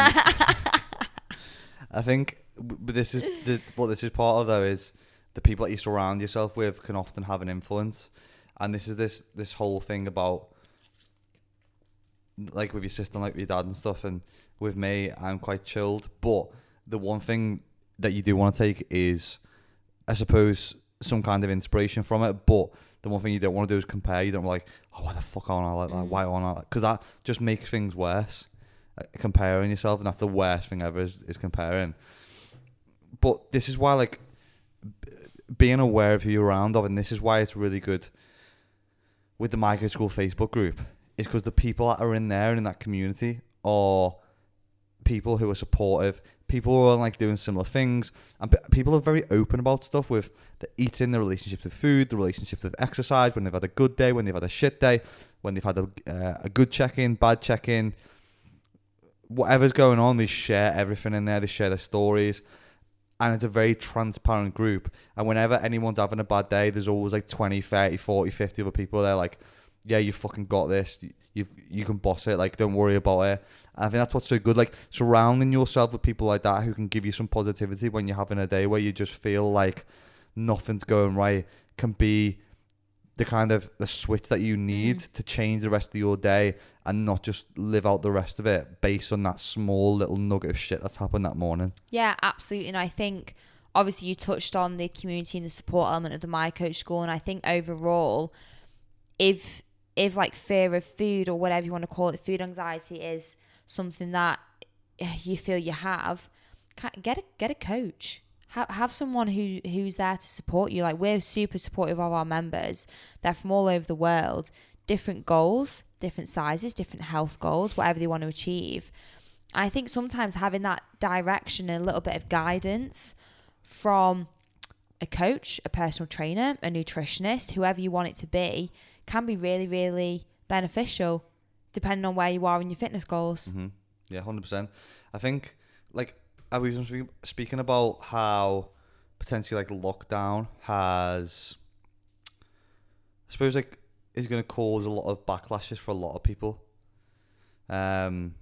I think, but this is the, what this is part of though, is the people that you surround yourself with can often have an influence, and this is this this whole thing about like with your sister, and like with your dad and stuff, and with me, I'm quite chilled. But the one thing that you do want to take is, I suppose, some kind of inspiration from it. But the one thing you don't want to do is compare. You don't like, oh, why the fuck aren't I like that? Why aren't I like? Because that just makes things worse. Uh, comparing yourself, and that's the worst thing ever is, is comparing. But this is why, like, b- being aware of who you're around of, and this is why it's really good with the Micro School Facebook group, is because the people that are in there and in that community are people who are supportive, people who are like doing similar things, and p- people are very open about stuff with the eating, the relationships with food, the relationships with exercise, when they've had a good day, when they've had a shit day, when they've had a, uh, a good check-in, bad check-in, whatever's going on, they share everything in there, they share their stories, and it's a very transparent group. And whenever anyone's having a bad day, there's always like twenty, thirty, forty, fifty other people there like, yeah, you fucking got this, you you can boss it, like, don't worry about it. And I think that's what's so good, like, surrounding yourself with people like that who can give you some positivity when you're having a day where you just feel like nothing's going right, can be the kind of the switch that you need mm. to change the rest of your day and not just live out the rest of it based on that small little nugget of shit that's happened that morning. Yeah, absolutely. And I think obviously you touched on the community and the support element of the My Coach School, and I think overall, if if like fear of food or whatever you want to call it, food anxiety is something that you feel you have, get a, get a coach. Have, have someone who who's there to support you. Like, we're super supportive of our members. They're from all over the world, different goals, different sizes, different health goals, whatever they want to achieve. And I think sometimes having that direction and a little bit of guidance from a coach, a personal trainer, a nutritionist, whoever you want it to be, can be really, really beneficial depending on where you are in your fitness goals. Mm-hmm. Yeah, one hundred percent. I think, like, I was speaking about how potentially like lockdown has, I suppose, like, is going to cause a lot of backlashes for a lot of people. Um,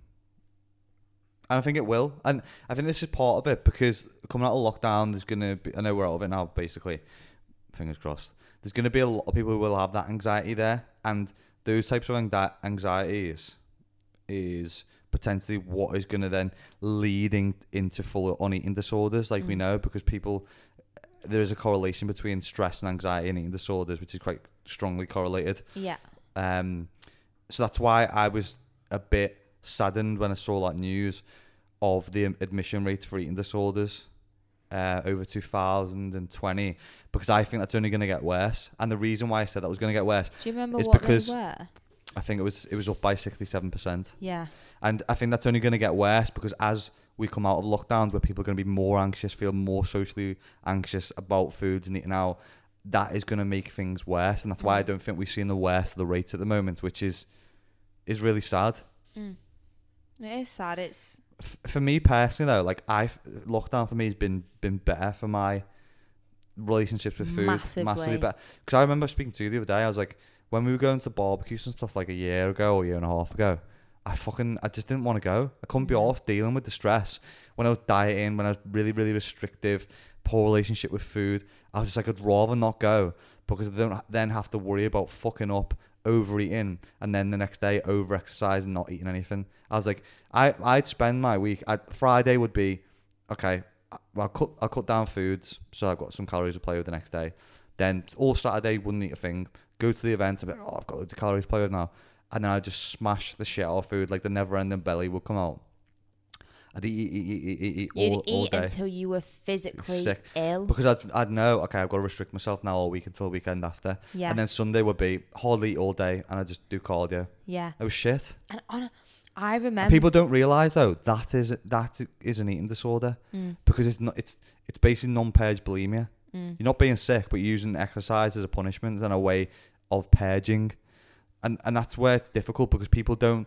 and I think it will. And I think this is part of it, because coming out of lockdown, there's going to be, I know we're out of it now, basically, fingers crossed, there's going to be a lot of people who will have that anxiety there. And those types of anxieties is potentially what is going to then leading into full on eating disorders, like mm. we know, because people, there is a correlation between stress and anxiety and eating disorders, which is quite strongly correlated. Yeah. Um. So that's why I was a bit saddened when I saw that news of the admission rates for eating disorders uh, over two thousand twenty, because I think that's only going to get worse. And the reason why I said that was going to get worse, do you remember is what because they were? I think it was it was up by sixty-seven percent. Yeah. And I think that's only going to get worse, because as we come out of lockdowns where people are going to be more anxious, feel more socially anxious about foods and eating out, that is going to make things worse. And that's mm. why I don't think we've seen the worst of the rates at the moment, which is is really sad. Mm. It is sad. It's F- for me personally though, like, I lockdown for me has been been better for my relationships with food. Massively, massively better. Because I remember speaking to you the other day, I was like, when we were going to barbecues and stuff like a year ago or a year and a half ago, I fucking, I just didn't want to go. I couldn't be off dealing with the stress. When I was dieting, when I was really, really restrictive, poor relationship with food, I was just like, I'd rather not go, because I don't then have to worry about fucking up, overeating, and then the next day over-exercising and not eating anything. I was like, I, I'd spend my week, I'd, Friday would be, okay, I'll cut, I'll cut down foods, so I've got some calories to play with the next day. Then all Saturday, wouldn't eat a thing. Go to the event, a bit, oh, I've got loads of calories to play with now. And then I just smash the shit out of food, like the never-ending belly would come out. I'd eat, eat, eat, eat, eat, eat You'd all, all eat day. until you were physically Sick. ill. Because I'd, I'd know, okay, I've got to restrict myself now all week until the weekend after. Yeah. And then Sunday would be hardly eat all day and I'd just do cardio. Yeah. It was shit. And on a, I remember. And people don't realise though, that is that is an eating disorder. Mm. Because it's not, it's it's basically non-purge bulimia. Mm. You're not being sick, but you're using exercise as a punishment and a way of purging. And and that's where it's difficult because people don't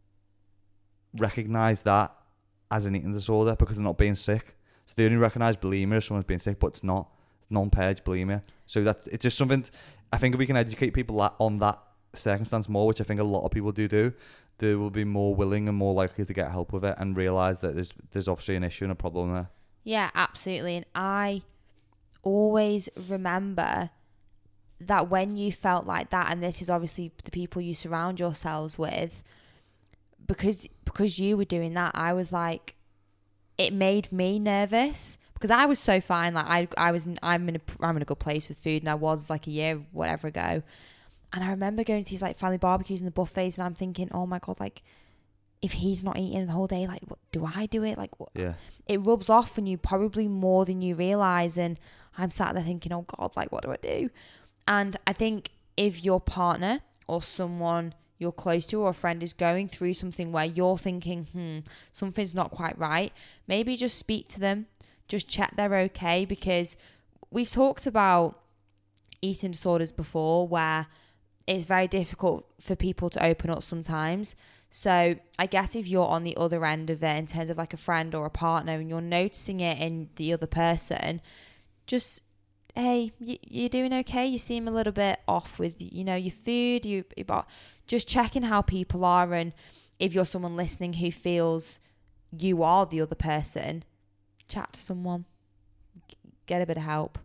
recognise that as an eating disorder because they're not being sick. So they only recognise bulimia as someone's being sick, but it's not. It's non-purge bulimia. So that's it's just something. T- I think if we can educate people la- on that circumstance more, which I think a lot of people do do, they will be more willing and more likely to get help with it and realise that there's there's obviously an issue and a problem there. Yeah, absolutely. And I always remember that when you felt like that, and this is obviously the people you surround yourselves with, because because you were doing that, I was like, it made me nervous because I was so fine. Like I I was I'm in a I'm in a good place with food, and I was like a year whatever ago. And I remember going to these like family barbecues and the buffets, and I'm thinking, oh my god, like if he's not eating the whole day, like what do I do it? Like what? Yeah. It rubs off on you probably more than you realise. And I'm sat there thinking, oh God, like what do I do? And I think if your partner or someone you're close to or a friend is going through something where you're thinking, hmm, something's not quite right, maybe just speak to them, just check they're okay, because we've talked about eating disorders before where it's very difficult for people to open up sometimes. So I guess if you're on the other end of it in terms of like a friend or a partner and you're noticing it in the other person, just, hey, you, you're doing okay? You seem a little bit off with, you know, your food, you, you just checking how people are. And if you're someone listening who feels you are the other person, chat to someone, get a bit of help.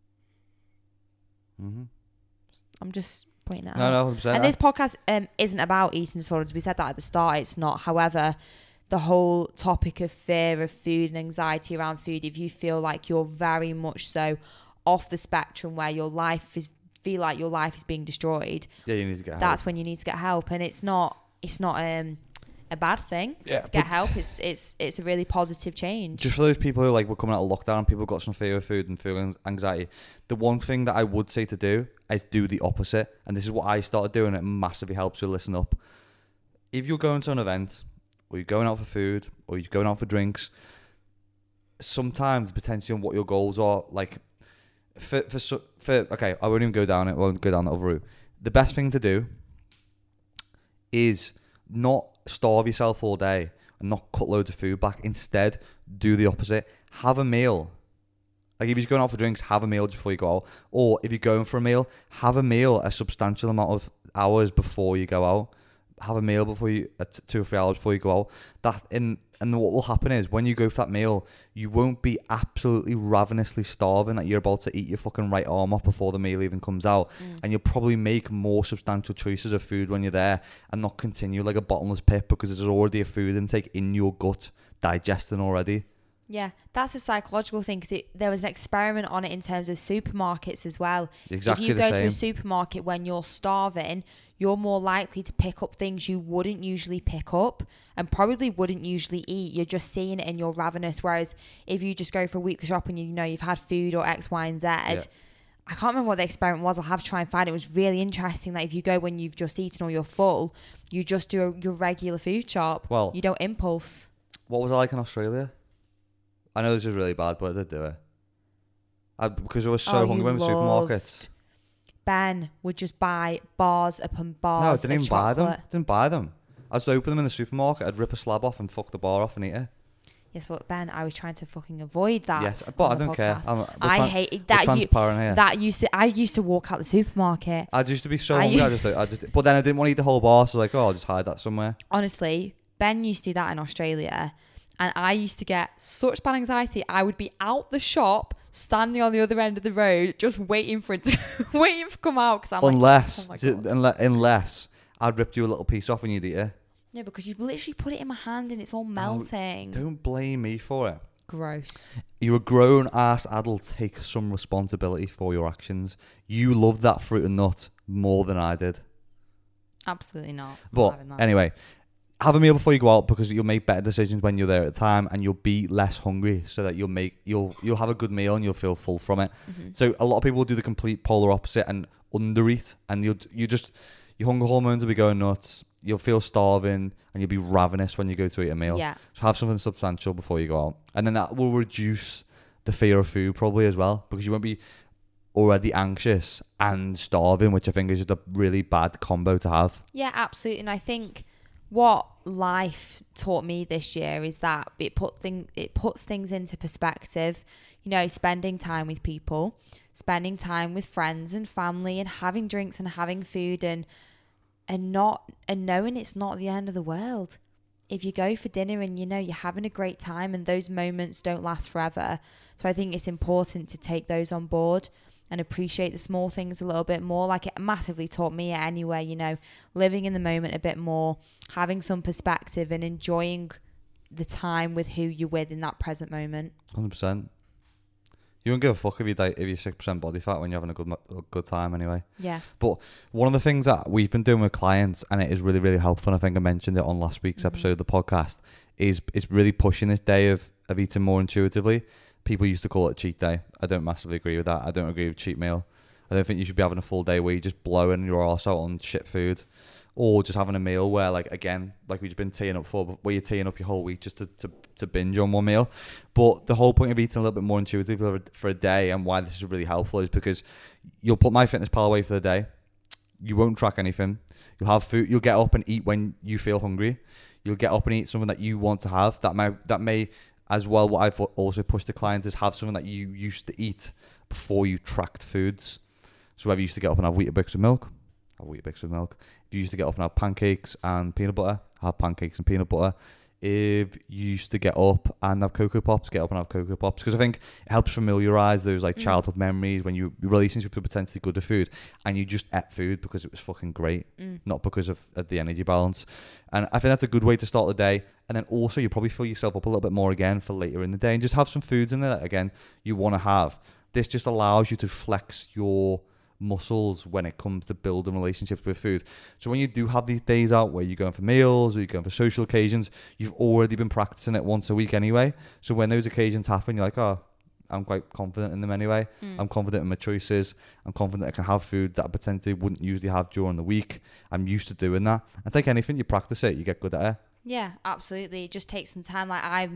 Mm-hmm. I'm just pointing that no, out. No, one hundred percent. And this podcast um, isn't about eating disorders. We said that at the start. It's not. However, the whole topic of fear of food and anxiety around food, if you feel like you're very much so off the spectrum where your life is, feel like your life is being destroyed, yeah, you need to get help. That's when you need to get help. And it's not, it's not um, a bad thing yeah, to get help. It's, it's, it's a really positive change. Just for those people who like were coming out of lockdown, people got some fear of food and feeling anxiety. The one thing that I would say to do is do the opposite. And this is what I started doing. It massively helps you listen up. If you're going to an event or you're going out for food or you're going out for drinks, sometimes potentially on what your goals are, like for, for, for, okay, I won't even go down it. I won't go down that other route. The best thing to do is not starve yourself all day and not cut loads of food back. Instead, do the opposite. Have a meal. Like if you're going out for drinks, have a meal just before you go out. Or if you're going for a meal, have a meal a substantial amount of hours before you go out. Have a meal before you, uh, two or three hours before you go out. That in and what will happen is when you go for that meal, you won't be absolutely ravenously starving that you're about to eat your fucking right arm off before the meal even comes out. Mm. And you'll probably make more substantial choices of food when you're there and not continue like a bottomless pit because there's already a food intake in your gut digesting already. Yeah, that's a psychological thing because there was an experiment on it in terms of supermarkets as well. Exactly. If you the go same. to a supermarket when you're starving, you're more likely to pick up things you wouldn't usually pick up and probably wouldn't usually eat. You're just seeing it and you're ravenous. Whereas if you just go for a weekly shop and you know you've had food or X, Y, and Z, yeah. I can't remember what the experiment was. I'll have to try and find it. It was really interesting that if you go when you've just eaten or you're full, you just do a, your regular food shop. Well, you don't impulse. What was it like in Australia? I know this is really bad, but I did do it. I, because I was so oh, hungry in the supermarkets. Ben would just buy bars upon bars. No, I didn't even chocolate. buy them. Didn't buy them. I'd just open them in the supermarket. I'd rip a slab off and fuck the bar off and eat it. Yes, but Ben, I was trying to fucking avoid that. Yes, but I don't podcast. care. I'm, I tran- hate that. You, here. that used to. I used to walk out the supermarket. I used to be so I hungry. I just, I just, but then I didn't want to eat the whole bar, so I was like, oh, I'll just hide that somewhere. Honestly, Ben used to do that in Australia. And I used to get such bad anxiety. I would be out the shop, standing on the other end of the road, just waiting for it to waiting for it to come out. Because I'm unless, like, oh unless, unless I'd ripped you a little piece off and you'd eat it. No, because you literally put it in my hand and it's all melting. Oh, don't blame me for it. Gross. You're a grown ass adult. Take some responsibility for your actions. You loved that fruit and nut more than I did. Absolutely not. But anyway. have a meal before you go out, because you'll make better decisions when you're there at the time, and you'll be less hungry, so that you'll make you'll you'll have a good meal and you'll feel full from it. Mm-hmm. So a lot of people will do the complete polar opposite and undereat, and you'll you just your hunger hormones will be going nuts. You'll feel starving and you'll be ravenous when you go to eat a meal. Yeah. So have something substantial before you go out, and then that will reduce the fear of food probably as well, because you won't be already anxious and starving, which I think is just a really bad combo to have. Yeah, absolutely. And I think what life taught me this year is that it put thing it puts things into perspective. You know, spending time with people, spending time with friends and family, and having drinks and having food, and and not and knowing it's not the end of the world. If you go for dinner and you know you're having a great time, and those moments don't last forever. So I think it's important to take those on board and appreciate the small things a little bit more. Like, it massively taught me anyway, you know, living in the moment a bit more, having some perspective, and enjoying the time with who you're with in that present moment. one hundred percent. You won't give a fuck if you if you're six percent body fat when you're having a good a good time anyway. Yeah. But one of the things that we've been doing with clients, and it is really, really helpful, and I think I mentioned it on last week's mm-hmm. episode of the podcast, is is really pushing this day of, of eating more intuitively. People used to call it a cheat day. I don't massively agree with that. I don't agree with cheat meal. I don't think you should be having a full day where you're just blowing your arse out on shit food, or just having a meal where, like, again, like we've been teeing up for, where you're teeing up your whole week just to, to, to binge on one meal. But the whole point of eating a little bit more intuitively for, for a day, and why this is really helpful, is because you'll put MyFitnessPal away for the day. You won't track anything. You'll have food. You'll get up and eat when you feel hungry. You'll get up and eat something that you want to have. That may, that may as well, what I've also pushed the clients is have something that you used to eat before you tracked foods. So whether you used to get up and have Weetabix with milk, have Weetabix with milk. If you used to get up and have pancakes and peanut butter, have pancakes and peanut butter. If you used to get up and have Cocoa Pops, get up and have Cocoa Pops. Because I think it helps familiarise those like mm. childhood memories when you relationship with potentially good to food, and you just ate food because it was fucking great, mm. not because of, of the energy balance. And I think that's a good way to start the day. And then also you probably fill yourself up a little bit more again for later in the day, and just have some foods in there that, again, you want to have. This just allows you to flex your muscles when it comes to building relationships with food. So when you do have these days out where you're going for meals or you're going for social occasions, you've already been practicing it once a week anyway. So when those occasions happen, you're like, oh, I'm quite confident in them anyway. Mm. I'm confident in my choices. I'm confident I can have food that I potentially wouldn't usually have during the week. I'm used to doing that. And like anything, you practice it, you get good at it. Yeah, absolutely. It just takes some time. Like, I'm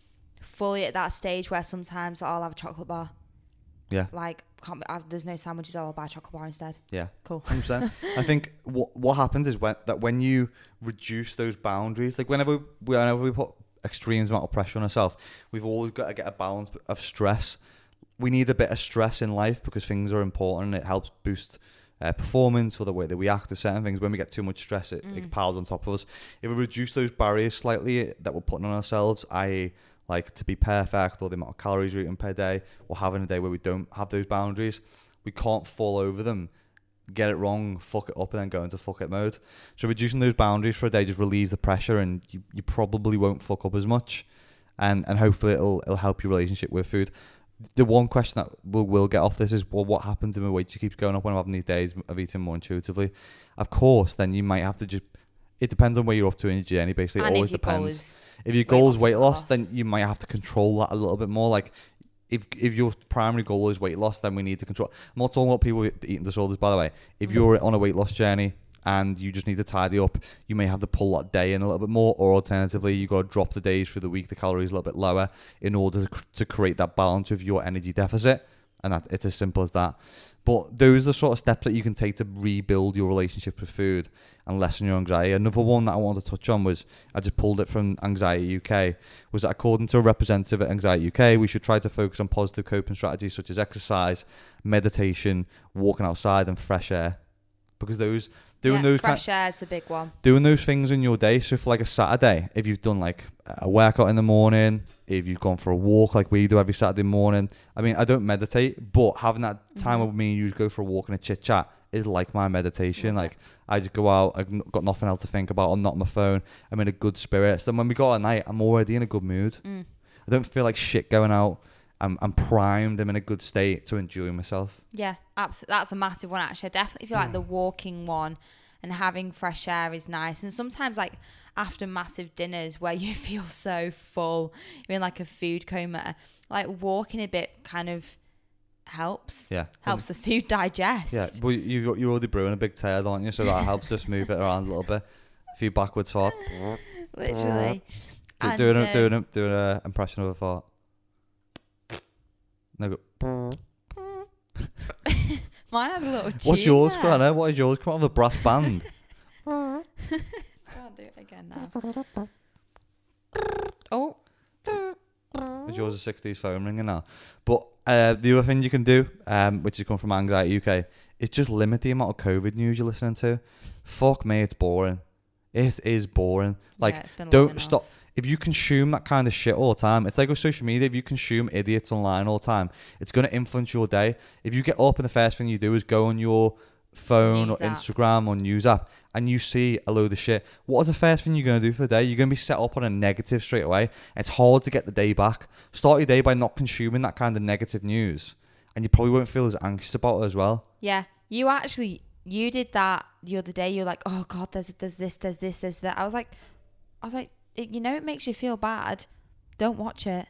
fully at that stage where sometimes I'll have a chocolate bar. Yeah. Like, can't be, I've, there's no sandwiches, I'll buy a chocolate bar instead. Yeah. Cool. one hundred percent. I think what what happens is when that when you reduce those boundaries, like whenever whenever we put extreme amount of pressure on ourselves, we've always got to get a balance of stress. We need a bit of stress in life because things are important. It helps boost uh, performance or the way that we act to certain things. When we get too much stress, it, mm. it piles on top of us. If we reduce those barriers slightly that we're putting on ourselves, that is like to be perfect, or the amount of calories we're eating per day, or having a day where we don't have those boundaries, we can't fall over them, get it wrong, fuck it up, and then go into fuck it mode. So reducing those boundaries for a day just relieves the pressure, and you, you probably won't fuck up as much, and and hopefully it'll it'll help your relationship with food. The one question that we'll, we'll get off this is, well, what happens if my weight just keeps going up when I'm having these days of eating more intuitively? Of course, then you might have to just, it depends on where you're up to in your journey, basically. And it always if your depends. Goal is if your goal weight is weight loss, loss, then you might have to control that a little bit more. Like, if if your primary goal is weight loss, then we need to control. I'm not talking about people with eating disorders, by the way. If mm-hmm. you're on a weight loss journey and you just need to tidy up, you may have to pull that day in a little bit more, or alternatively, you got to drop the days through the week, the calories a little bit lower, in order to, to create that balance with your energy deficit. And that, it's as simple as that. But those are the sort of steps that you can take to rebuild your relationship with food and lessen your anxiety. Another one that I wanted to touch on was, I just pulled it from Anxiety U K, was that according to a representative at Anxiety U K, we should try to focus on positive coping strategies such as exercise, meditation, walking outside, and fresh air. Because those doing yeah, those fresh kind, air is a big one. Doing those things in your day. So for like a Saturday, if you've done like a workout in the morning, if you've gone for a walk like we do every Saturday morning. I mean, I don't meditate, but having that time mm-hmm. with me and you go for a walk and a chit chat is like my meditation. Yeah. Like, I just go out, I've got nothing else to think about, I'm not on my phone, I'm in a good spirit. So when we go at night, I'm already in a good mood. Mm. I don't feel like shit going out. I'm, I'm primed, I'm in a good state to enjoy myself. Yeah, absolutely. That's a massive one, actually. I definitely feel like the walking one and having fresh air is nice. And sometimes like after massive dinners where you feel so full, you're in like a food coma, like walking a bit kind of helps. Yeah. Helps the food digest. Yeah, but you, you're already brewing a big tail, aren't you? So that helps us move it around a little bit. A few backwards fart. Literally. Do, And, doing, uh, a, doing, a, doing a impression of a fart. No, go. Mine had a little tune. What's yours, there. Granna? What is yours? Come on, with a brass band. Can't do it again now. Oh. Is yours a sixties phone ringing now? But uh, the other thing you can do, um, which is come from Anxiety U K, is just limit the amount of COVID news you're listening to. Fuck me, it's boring. It is boring. Like, Yeah, it's been long don't enough. stop. If you consume that kind of shit all the time, it's like with social media. If you consume idiots online all the time, it's going to influence your day. If you get up and the first thing you do is go on your phone News or app. Instagram or news app and you see a load of shit, what is the first thing you're going to do for the day? You're going to be set up on a negative straight away. It's hard to get the day back. Start your day by not consuming that kind of negative news, and you probably won't feel as anxious about it as well. Yeah, you actually you did that the other day. You're like, oh god, there's there's this, there's this, there's that. I was like, I was like, it, you know, it makes you feel bad. Don't watch it.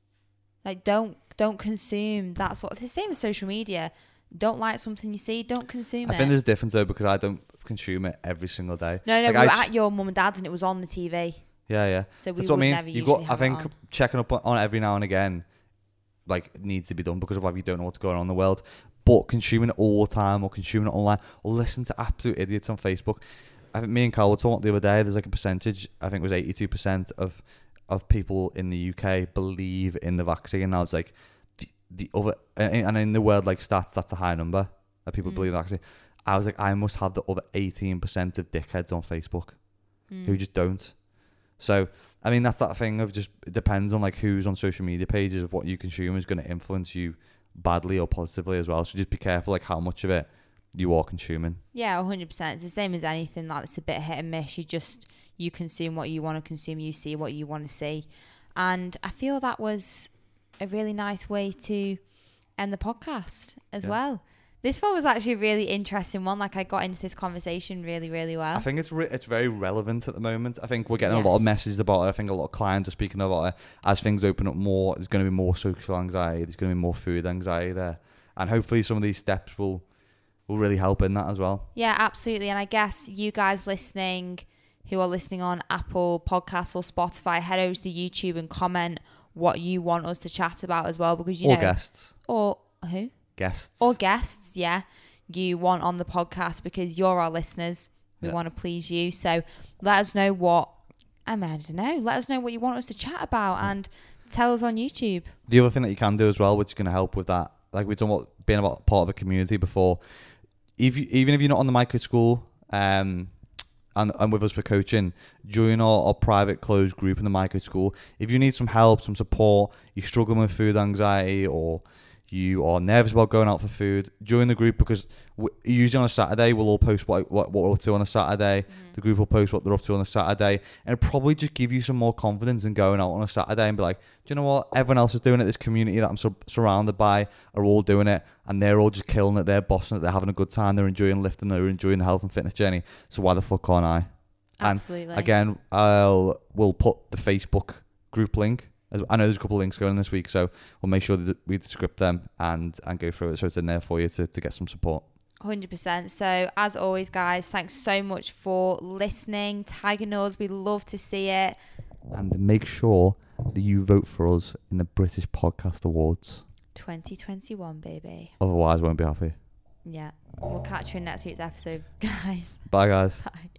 Like, don't don't consume that sort. It's the same as social media. Don't like something you see. Don't consume I it. think there's a difference though, because I don't consume it every single day. no, no, Like, we were I at your mum and dad's and it was on the T V. Yeah, yeah. So we That's would what I mean. never You usually got. I have it think on. checking up on every now and again, like, needs to be done, because of you don't know what's going on in the world. But consuming it all the time, or consuming it online, or listen to absolute idiots on Facebook. I think me and Carl were talking the other day. There's like a percentage. I think it was eighty-two percent of of people in the U K believe in the vaccine. Now it's like the, the other, and in the world, like, stats, that's a high number of people Mm. believe in the vaccine. I was like, I must have the other eighteen percent of dickheads on Facebook Mm. who just don't. So, I mean, that's that thing of just, it depends on like who's on social media pages of what you consume is going to influence you badly or positively as well. So just be careful like how much of it you are consuming. Yeah, one hundred percent. It's the same as anything. Like, it's a bit hit and miss. You just, you consume what you want to consume. You see what you want to see. And I feel that was a really nice way to end the podcast as Yeah. well. This one was actually a really interesting one. Like, I got into this conversation really, really well. I think it's re- it's very relevant at the moment. I think we're getting a lot of Yes. messages about it. I think a lot of clients are speaking about it. As things open up more, there's going to be more social anxiety. There's going to be more food anxiety there. And hopefully some of these steps will will really help in that as well. Yeah, absolutely. And I guess you guys listening, who are listening on Apple Podcasts or Spotify, head over to the YouTube and comment what you want us to chat about as well, because you or know, guests. or who, Guests. or guests, yeah, you want on the podcast, because you're our listeners. We Yeah. want to please you. So let us know what, I mean, I don't know, let us know what you want us to chat about and tell us on YouTube. The other thing that you can do as well, which is going to help with that, like we've talked about being about part of a community before, if you, even if you're not on the micro school um, and, and with us for coaching, join our, our private closed group in the micro school. If you need some help, some support, you're struggling with food anxiety, or you are nervous about going out for food, join the group, because we, usually on a Saturday we'll all post what, what, what we're up to on a Saturday. Mm. The group will post what they're up to on a Saturday, and it'll probably just give you some more confidence in going out on a Saturday and be like, do you know what, everyone else is doing it, this community that I'm sur- surrounded by are all doing it, and they're all just killing it, they're bossing it, they're having a good time, they're enjoying lifting, they're enjoying the health and fitness journey, so why the fuck can't I? Absolutely. And again, I'll we'll put the Facebook group link. As- I know there's a couple of links going this week, so we'll make sure that we script them and and go through it, so it's in there for you to, to get some support. one hundred percent. So as always, guys, thanks so much for listening, tagging us. We love to see it. And make sure that you vote for us in the British Podcast Awards. twenty twenty-one, baby. Otherwise, I won't be happy. Yeah. We'll catch you in next week's episode, guys. Bye, guys. Bye.